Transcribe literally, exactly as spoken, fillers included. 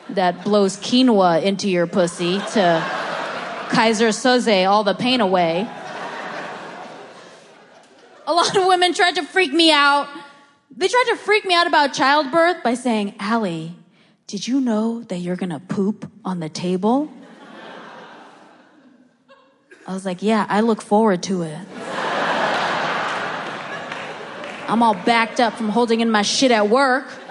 that blows quinoa into your pussy to Kaiser Soze all the pain away. A lot of women tried to freak me out. They tried to freak me out about childbirth by saying, Allie, did you know that you're gonna poop on the table? I was like, yeah, I look forward to it. I'm all backed up from holding in my shit at work.